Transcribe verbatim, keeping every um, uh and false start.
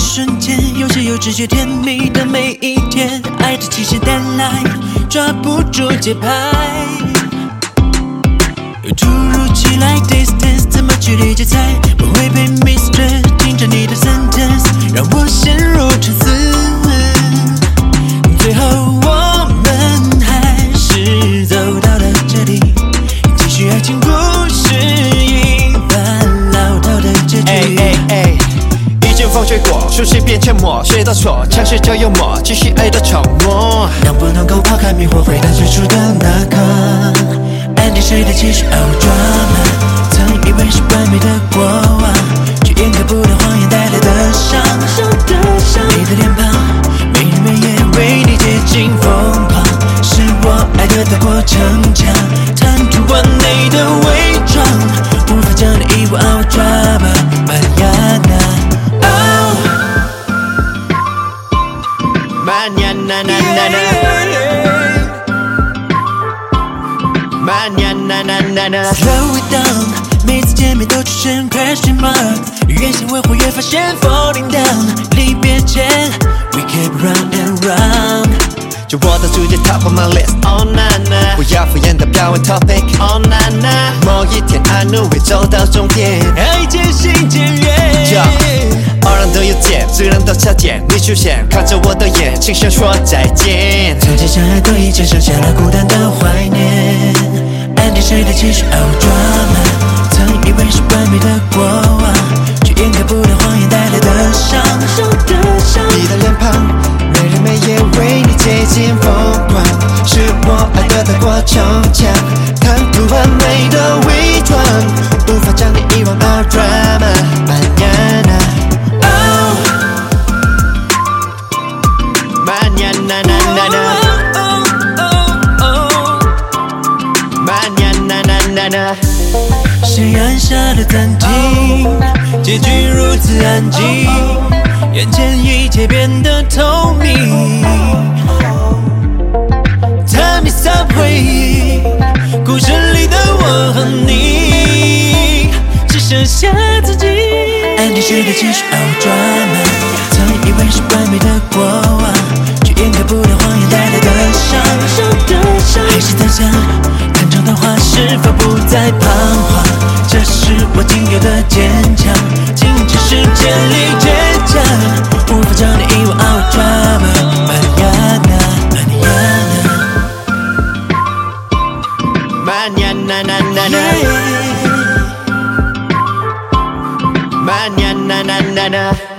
瞬间，有些有直觉甜蜜的每一天，爱的气势带来，抓不住节拍。突如其来 distance， 怎么去理解才不会被 mistress？ 听着你的 sentence， 让我陷入沉思。最后我们还是走到了这里，继续爱情故事一般老套的结局。 哎哎哎，一阵风吹过，熟悉变沉默，谁都错，尝试着幽默，继续爱的承诺。 能不能够抛开迷惑，回到最初的那刻？安定谁的期许 ，Oh drama， 曾以为是完美的过往，却掩盖不了谎言带来的伤。你的脸庞，没日没夜为你接近疯狂，是我爱的踏过城墙，贪图完美的伪装，无法将你遗忘 ，Oh drama，Manana，Oh ，Manana，Manana，Manana。 Slow it down， 每次见面都出现 question mark， 越想维护越发现 falling down。离别前 ，we keep round and round。 就我的主角 top of my list，Oh nana， 不要敷衍的表演 topic，Oh nana， 某一天 I know 会走到终点， 爱渐行渐远。 偶然都有见，自然都擦肩，你出现，看着我的眼，轻声说再见。 曾经相爱过，一切剩下了孤单的怀念。安定谁的期许 ，Oh drama， 曾以为是完美的过往，却掩盖不了谎言带来的伤。 你的脸庞，没日没夜为你接近疯狂，是我爱的踏过城墙，贪图完美的伪装，无法将你遗忘 ，Oh drama，Manana，Manana，Manana， 谁按下了暂停？结局如此安静，眼前一切变得透明。Time is up， 回忆，故事里的我和你，只剩下自己。安定谁的期许 ，Oh drama， 曾以为是完美的过往，却掩盖不了谎言带来的伤。还是在想，看场的话是否不再彷徨？这是我仅有的坚强，静止时间里倔强，无法将你遗忘 ，Oh drama，Manana，Manana，Manana，Manana。